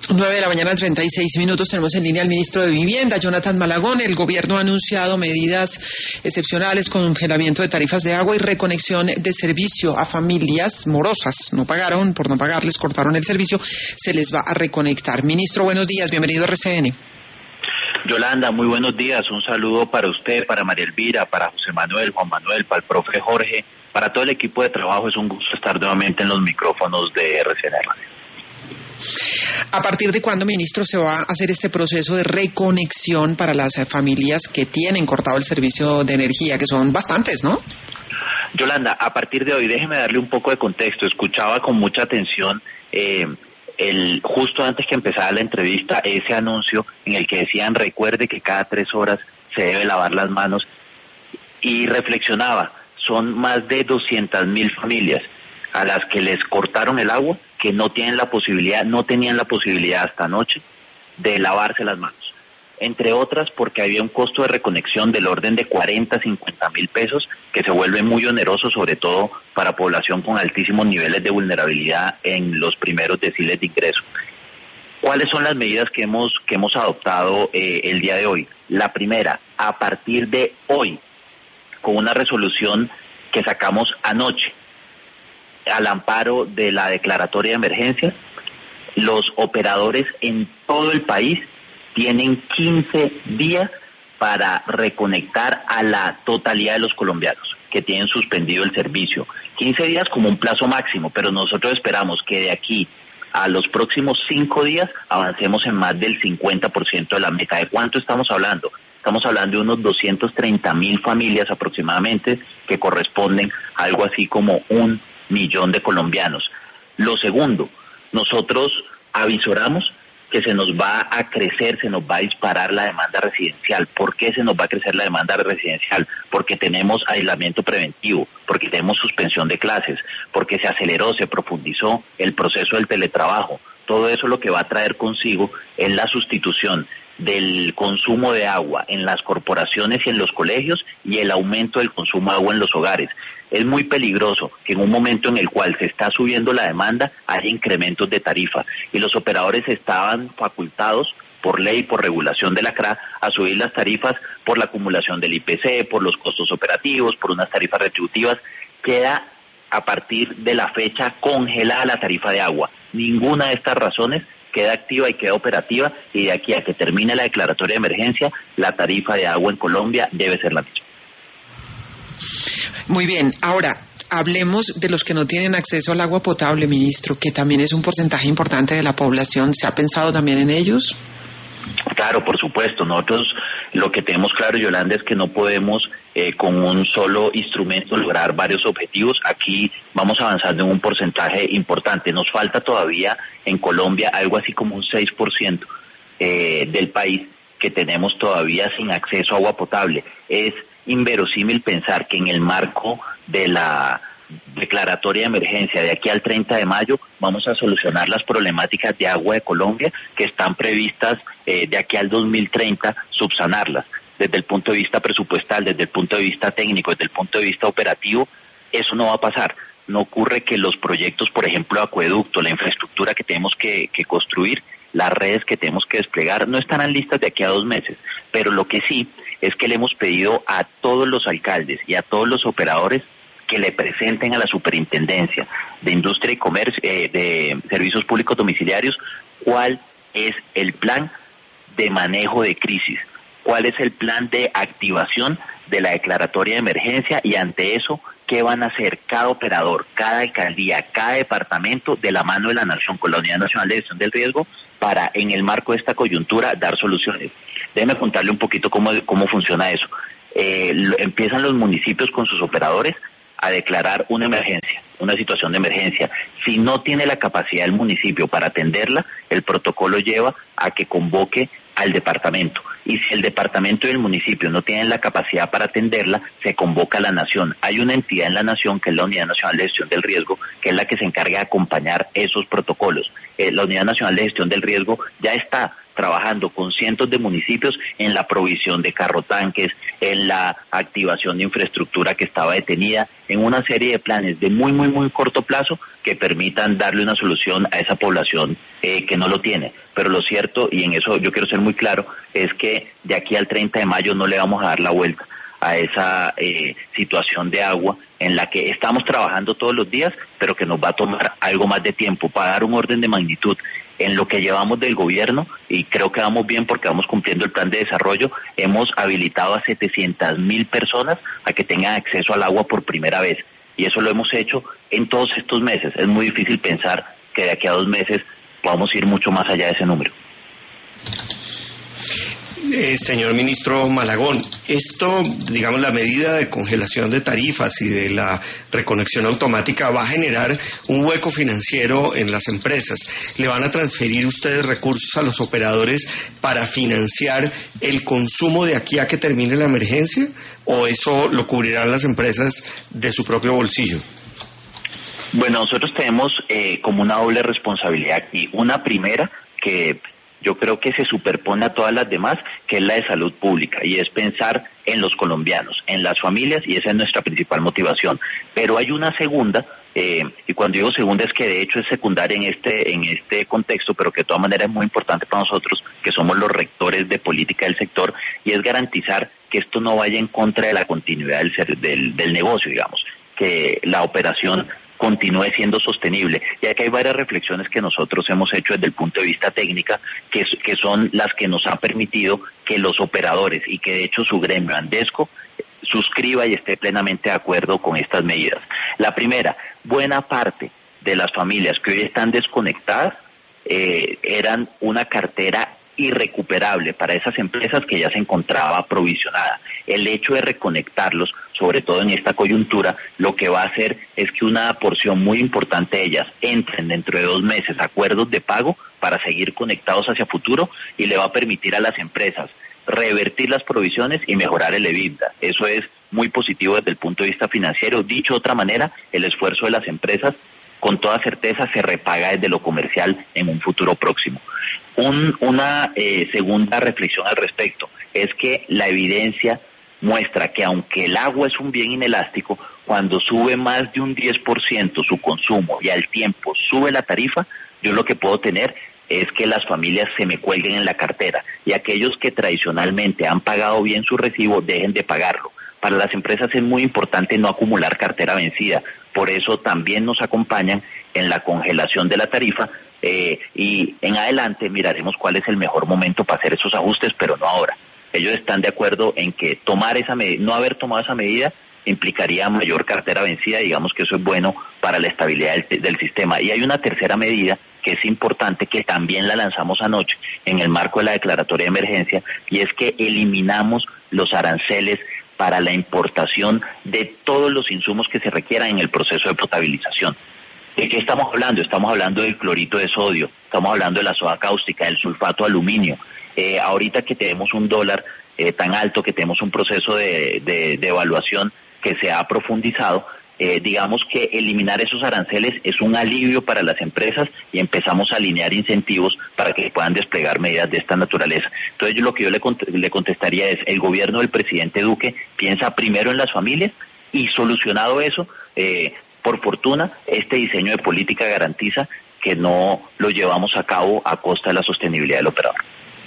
9:36 a.m. Tenemos en línea al ministro de Vivienda, Jonathan Malagón. El gobierno ha anunciado medidas excepcionales, congelamiento de tarifas de agua y reconexión de servicio a familias morosas. No pagaron, por no pagarles, cortaron el servicio, se les va a reconectar. Ministro, buenos días, bienvenido a RCN. Yolanda, muy buenos días. Un saludo para usted, para María Elvira, para José Manuel, Juan Manuel, para el profe Jorge, para todo el equipo de trabajo. Es un gusto estar nuevamente en los micrófonos de RCN Radio. ¿A partir de cuándo, ministro, se va a hacer este proceso de reconexión para las familias que tienen cortado el servicio de energía, que son bastantes, ¿no? Yolanda, a partir de hoy, déjeme darle un poco de contexto. Escuchaba con mucha atención justo antes que empezara la entrevista ese anuncio en el que decían: recuerde que cada 3 horas se debe lavar las manos, y reflexionaba, son más de 200,000 familias a las que les cortaron el agua, que no tenían la posibilidad hasta anoche de lavarse las manos. Entre otras porque había un costo de reconexión del orden de 40-50,000 pesos, que se vuelve muy oneroso, sobre todo para población con altísimos niveles de vulnerabilidad en los primeros deciles de ingreso. ¿Cuáles son las medidas que hemos adoptado el día de hoy? La primera, a partir de hoy, con una resolución que sacamos anoche, al amparo de la declaratoria de emergencia, los operadores en todo el país tienen 15 días para reconectar a la totalidad de los colombianos que tienen suspendido el servicio. 15 días como un plazo máximo, pero nosotros esperamos que de aquí a los próximos 5 días avancemos en más del 50% de la meta. ¿De cuánto estamos hablando? Estamos hablando de unos 230,000 familias aproximadamente, que corresponden a algo así como 1 millón de colombianos. Lo segundo, nosotros avisoramos que se nos va a crecer, se nos va a disparar la demanda residencial. ¿Por qué se nos va a crecer la demanda residencial? Porque tenemos aislamiento preventivo, porque tenemos suspensión de clases, porque se aceleró, se profundizó el proceso del teletrabajo. Todo eso lo que va a traer consigo es la sustitución del consumo de agua en las corporaciones y en los colegios, y el aumento del consumo de agua en los hogares. Es muy peligroso que en un momento en el cual se está subiendo la demanda haya incrementos de tarifa, y los operadores estaban facultados por ley, por regulación de la CRA, a subir las tarifas por la acumulación del IPC, por los costos operativos, por unas tarifas retributivas. Queda a partir de la fecha congelada la tarifa de agua. Ninguna de estas razones queda activa y queda operativa, y de aquí a que termine la declaratoria de emergencia, la tarifa de agua en Colombia debe ser la misma. Muy bien, ahora hablemos de los que no tienen acceso al agua potable, ministro, que también es un porcentaje importante de la población. ¿Se ha pensado también en ellos? Claro, por supuesto. Nosotros lo que tenemos claro, Yolanda, es que no podemos con un solo instrumento lograr varios objetivos. Aquí vamos avanzando en un porcentaje importante. Nos falta todavía en Colombia algo así como un 6% del país que tenemos todavía sin acceso a agua potable. Es inverosímil pensar que en el marco de la declaratoria de emergencia de aquí al 30 de mayo vamos a solucionar las problemáticas de agua de Colombia, que están previstas de aquí al 2030 subsanarlas. Desde el punto de vista presupuestal, desde el punto de vista técnico, desde el punto de vista operativo, eso no va a pasar. No ocurre que los proyectos, por ejemplo, acueducto, la infraestructura que tenemos que construir, las redes que tenemos que desplegar, no estarán listas de aquí a 2 meses. Pero lo que sí es que le hemos pedido a todos los alcaldes y a todos los operadores que le presenten a la Superintendencia de Industria y Comercio, de Servicios Públicos Domiciliarios, cuál es el plan de manejo de crisis, cuál es el plan de activación de la declaratoria de emergencia, y ante eso, qué van a hacer cada operador, cada alcaldía, cada departamento, de la mano de la Nación, con la Unidad Nacional de Gestión del Riesgo, para, en el marco de esta coyuntura, dar soluciones. Déjeme contarle un poquito cómo funciona eso. Empiezan los municipios con sus operadores a declarar una emergencia, una situación de emergencia. Si no tiene la capacidad del municipio para atenderla, el protocolo lleva a que convoque al departamento. y si el departamento y el municipio no tienen la capacidad para atenderla, se convoca a la Nación. Hay una entidad en la Nación, que es la Unidad Nacional de Gestión del Riesgo, que es la que se encarga de acompañar esos protocolos. La Unidad Nacional de Gestión del Riesgo ya está trabajando con cientos de municipios en la provisión de carrotanques, en la activación de infraestructura que estaba detenida, en una serie de planes de muy corto plazo que permitan darle una solución a esa población que no lo tiene. Pero lo cierto, y en eso yo quiero ser muy claro, es que de aquí al 30 de mayo no le vamos a dar la vuelta a esa situación de agua en la que estamos trabajando todos los días, pero que nos va a tomar algo más de tiempo. Para dar un orden de magnitud, en lo que llevamos del gobierno, y creo que vamos bien porque vamos cumpliendo el plan de desarrollo, hemos habilitado a 700,000 personas a que tengan acceso al agua por primera vez. Y eso lo hemos hecho en todos estos meses. Es muy difícil pensar que de aquí a 2 meses podamos ir mucho más allá de ese número. Señor ministro Malagón, esto, digamos, la medida de congelación de tarifas y de la reconexión automática va a generar un hueco financiero en las empresas. ¿Le van a transferir ustedes recursos a los operadores para financiar el consumo de aquí a que termine la emergencia? ¿O eso lo cubrirán las empresas de su propio bolsillo? Bueno, nosotros tenemos como una doble responsabilidad aquí. Una primera, que yo creo que se superpone a todas las demás, que es la de salud pública, y es pensar en los colombianos, en las familias, y esa es nuestra principal motivación. Pero hay una segunda, y cuando digo segunda es que de hecho es secundaria en este contexto, pero que de todas maneras es muy importante para nosotros, que somos los rectores de política del sector, y es garantizar que esto no vaya en contra de la continuidad del negocio, digamos, que la operación continúe siendo sostenible. Y aquí hay varias reflexiones que nosotros hemos hecho desde el punto de vista técnica, que son las que nos han permitido que los operadores, y que de hecho su gremio Andesco suscriba y esté plenamente de acuerdo con estas medidas. La primera, buena parte de las familias que hoy están desconectadas eran una cartera irrecuperable para esas empresas que ya se encontraba aprovisionada. El hecho de reconectarlos, sobre todo en esta coyuntura, lo que va a hacer es que una porción muy importante de ellas entren dentro de 2 meses a acuerdos de pago para seguir conectados hacia futuro, y le va a permitir a las empresas revertir las provisiones y mejorar el EBITDA. Eso es muy positivo desde el punto de vista financiero. Dicho de otra manera, el esfuerzo de las empresas con toda certeza se repaga desde lo comercial en un futuro próximo. Una segunda reflexión al respecto es que la evidencia muestra que aunque el agua es un bien inelástico, cuando sube más de un 10% su consumo y al tiempo sube la tarifa, yo lo que puedo tener es que las familias se me cuelguen en la cartera, y aquellos que tradicionalmente han pagado bien su recibo dejen de pagarlo. Para las empresas es muy importante no acumular cartera vencida, por eso también nos acompañan en la congelación de la tarifa, y en adelante miraremos cuál es el mejor momento para hacer esos ajustes, pero no ahora. Ellos están de acuerdo en que no haber tomado esa medida implicaría mayor cartera vencida. Digamos que eso es bueno para la estabilidad del sistema. Y hay una tercera medida que es importante, que también la lanzamos anoche en el marco de la declaratoria de emergencia, y es que eliminamos los aranceles para la importación de todos los insumos que se requieran en el proceso de potabilización. ¿De qué estamos hablando? Estamos hablando del clorito de sodio, estamos hablando de la soda cáustica, del sulfato de aluminio. Ahorita que tenemos un dólar tan alto, que tenemos un proceso de evaluación que se ha profundizado, digamos que eliminar esos aranceles es un alivio para las empresas, y empezamos a alinear incentivos para que puedan desplegar medidas de esta naturaleza. Entonces lo que yo le contestaría es: el gobierno del presidente Duque piensa primero en las familias, y solucionado eso, por fortuna, este diseño de política garantiza que no lo llevamos a cabo a costa de la sostenibilidad del operador.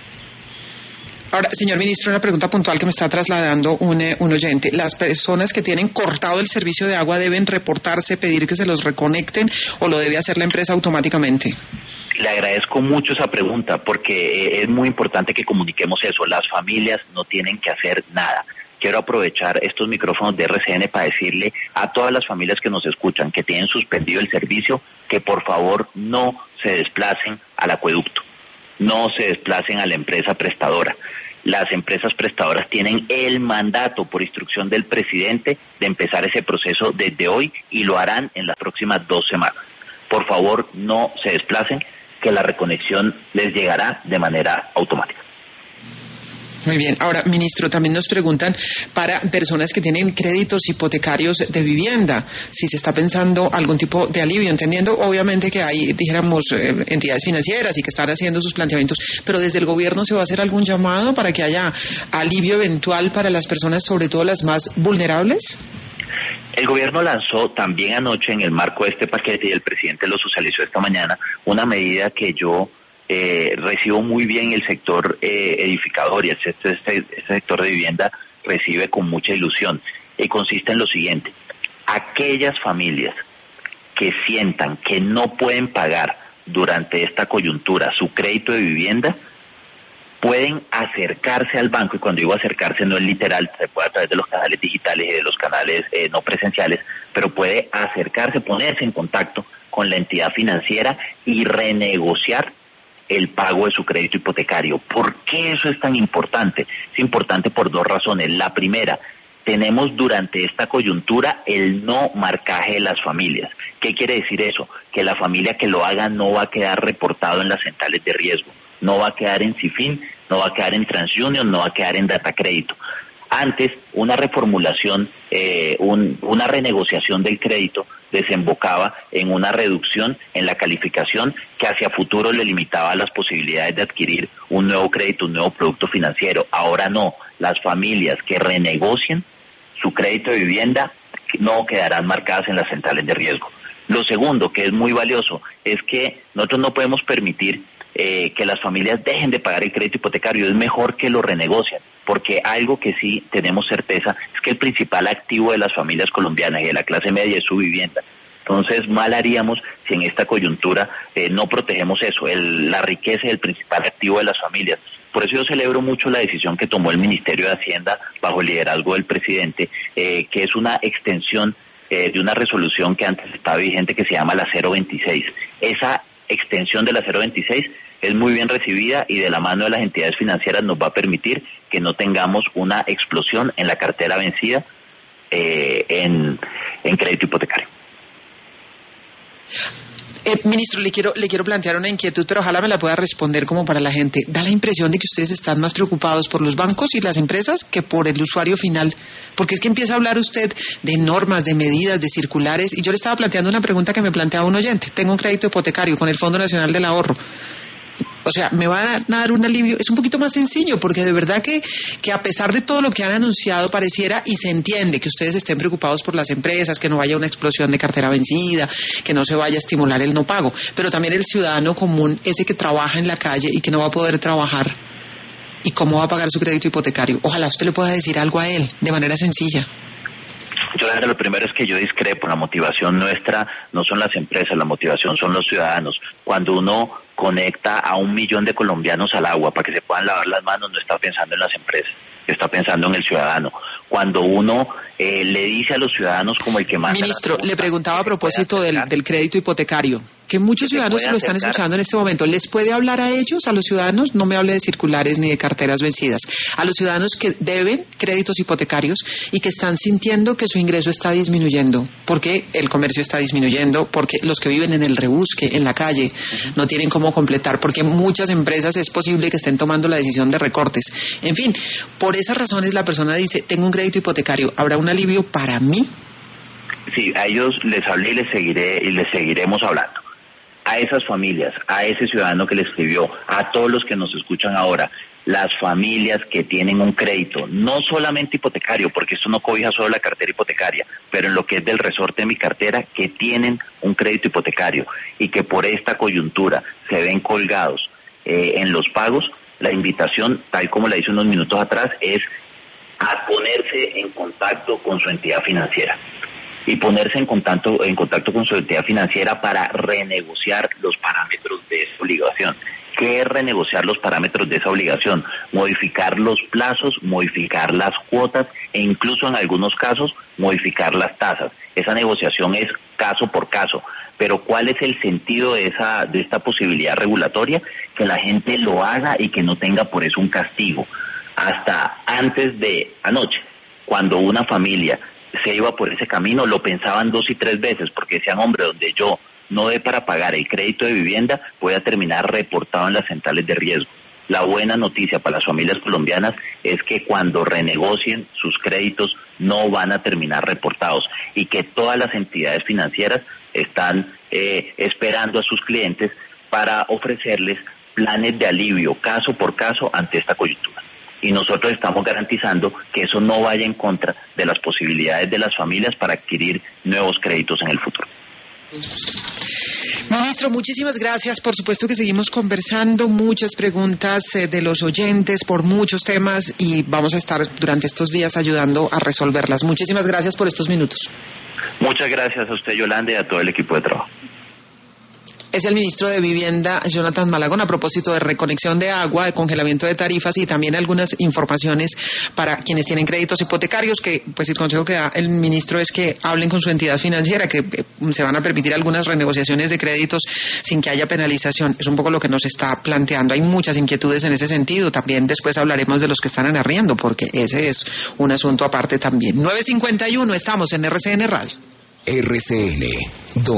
Ahora, señor ministro, una pregunta puntual que me está trasladando un oyente. ¿Las personas que tienen cortado el servicio de agua deben reportarse, pedir que se los reconecten, o lo debe hacer la empresa automáticamente? Le agradezco mucho esa pregunta, porque es muy importante que comuniquemos eso. Las familias no tienen que hacer nada. Quiero aprovechar estos micrófonos de RCN para decirle a todas las familias que nos escuchan, que tienen suspendido el servicio, que por favor no se desplacen al acueducto, no se desplacen a la empresa prestadora. Las empresas prestadoras tienen el mandato, por instrucción del presidente, de empezar ese proceso desde hoy, y lo harán en las próximas 2 semanas. Por favor, no se desplacen, que la reconexión les llegará de manera automática. Muy bien. Ahora, ministro, también nos preguntan para personas que tienen créditos hipotecarios de vivienda, si se está pensando algún tipo de alivio, entendiendo obviamente que hay, dijéramos, entidades financieras y que están haciendo sus planteamientos, pero desde el gobierno se va a hacer algún llamado para que haya alivio eventual para las personas, sobre todo las más vulnerables. El gobierno lanzó también anoche, en el marco de este paquete, y el presidente lo socializó esta mañana, una medida que yo recibo muy bien el sector edificador, y este sector de vivienda recibe con mucha ilusión, y consiste en lo siguiente: aquellas familias que sientan que no pueden pagar durante esta coyuntura su crédito de vivienda, pueden acercarse al banco, y cuando digo acercarse no es literal, se puede a través de los canales digitales y de los canales no presenciales, pero puede acercarse, ponerse en contacto con la entidad financiera y renegociar el pago de su crédito hipotecario. ¿Por qué eso es tan importante? Es importante por dos razones. La primera, tenemos durante esta coyuntura el no marcaje de las familias. ¿Qué quiere decir eso? Que la familia que lo haga no va a quedar reportado en las centrales de riesgo, no va a quedar en Cifin, no va a quedar en TransUnion, no va a quedar en Datacrédito. Antes, una reformulación, una renegociación del crédito desembocaba en una reducción en la calificación que hacia futuro le limitaba las posibilidades de adquirir un nuevo crédito, un nuevo producto financiero. Ahora no, las familias que renegocien su crédito de vivienda no quedarán marcadas en las centrales de riesgo. Lo segundo, que es muy valioso, es que nosotros no podemos permitir que las familias dejen de pagar el crédito hipotecario. Es mejor que lo renegocien, porque algo que sí tenemos certeza es que el principal activo de las familias colombianas y de la clase media es su vivienda. Entonces, mal haríamos si en esta coyuntura no protegemos eso, la riqueza y el principal activo de las familias. Por eso yo celebro mucho la decisión que tomó el Ministerio de Hacienda bajo el liderazgo del presidente, que es una extensión de una resolución que antes estaba vigente, que se llama la 026. Esa extensión de la 026 es muy bien recibida y de la mano de las entidades financieras nos va a permitir que no tengamos una explosión en la cartera vencida en crédito hipotecario. Ministro, le quiero plantear una inquietud, pero ojalá me la pueda responder como para la gente. Da la impresión de que ustedes están más preocupados por los bancos y las empresas que por el usuario final, porque es que empieza a hablar usted de normas, de medidas, de circulares, y yo le estaba planteando una pregunta que me planteaba un oyente. Tengo un crédito hipotecario con el Fondo Nacional del Ahorro. O sea, me va a dar un alivio. Es un poquito más sencillo, porque de verdad que a pesar de todo lo que han anunciado, pareciera, y se entiende que ustedes estén preocupados por las empresas, que no haya una explosión de cartera vencida, que no se vaya a estimular el no pago, pero también el ciudadano común, ese que trabaja en la calle y que no va a poder trabajar, ¿y cómo va a pagar su crédito hipotecario? Ojalá usted le pueda decir algo a él, de manera sencilla. Yo lo primero es que yo discrepo. La motivación nuestra no son las empresas, la motivación son los ciudadanos. Cuando uno conecta a 1 millón de colombianos al agua para que se puedan lavar las manos, no está pensando en las empresas, está pensando en el ciudadano. Cuando uno le dice a los ciudadanos como el que manda... Ministro, le preguntaba a propósito del crédito hipotecario, que muchos ciudadanos se lo están escuchando en este momento. ¿Les puede hablar a ellos, a los ciudadanos? No me hable de circulares ni de carteras vencidas. A los ciudadanos que deben créditos hipotecarios y que están sintiendo que su ingreso está disminuyendo, porque el comercio está disminuyendo, porque los que viven en el rebusque, en la calle, no tienen cómo completar, porque muchas empresas es posible que estén tomando la decisión de recortes. En fin, por esas razones la persona dice, tengo un crédito hipotecario, ¿habrá un alivio para mí? Sí, a ellos les hablé y les seguiremos hablando. A esas familias, a ese ciudadano que le escribió, a todos los que nos escuchan ahora, las familias que tienen un crédito, no solamente hipotecario, porque esto no cobija solo la cartera hipotecaria, pero en lo que es del resorte de mi cartera, que tienen un crédito hipotecario y que por esta coyuntura se ven colgados en los pagos, la invitación, tal como la hice unos minutos atrás, es a ponerse en contacto con su entidad financiera. Y ponerse en contacto con su entidad financiera para renegociar los parámetros de esa obligación. ¿Qué es renegociar los parámetros de esa obligación? Modificar los plazos, modificar las cuotas e incluso en algunos casos modificar las tasas. Esa negociación es caso por caso. Pero ¿cuál es el sentido de esta posibilidad regulatoria? Que la gente lo haga y que no tenga por eso un castigo. Hasta antes de anoche, cuando una familia se iba por ese camino, lo pensaban 2 y 3 veces, porque decían, hombre, donde yo no dé para pagar el crédito de vivienda, voy a terminar reportado en las centrales de riesgo. La buena noticia para las familias colombianas es que cuando renegocien sus créditos no van a terminar reportados y que todas las entidades financieras están esperando a sus clientes para ofrecerles planes de alivio caso por caso ante esta coyuntura. Y nosotros estamos garantizando que eso no vaya en contra de las posibilidades de las familias para adquirir nuevos créditos en el futuro. Ministro, muchísimas gracias. Por supuesto que seguimos conversando, muchas preguntas de los oyentes por muchos temas y vamos a estar durante estos días ayudando a resolverlas. Muchísimas gracias por estos minutos. Muchas gracias a usted, Yolanda, y a todo el equipo de trabajo. Es el ministro de Vivienda, Jonathan Malagón, a propósito de reconexión de agua, de congelamiento de tarifas y también algunas informaciones para quienes tienen créditos hipotecarios, que pues el consejo que da el ministro es que hablen con su entidad financiera, que se van a permitir algunas renegociaciones de créditos sin que haya penalización. Es un poco lo que nos está planteando. Hay muchas inquietudes en ese sentido. También después hablaremos de los que están en arriendo, porque ese es un asunto aparte también. 9:51, estamos en RCN Radio. RCN.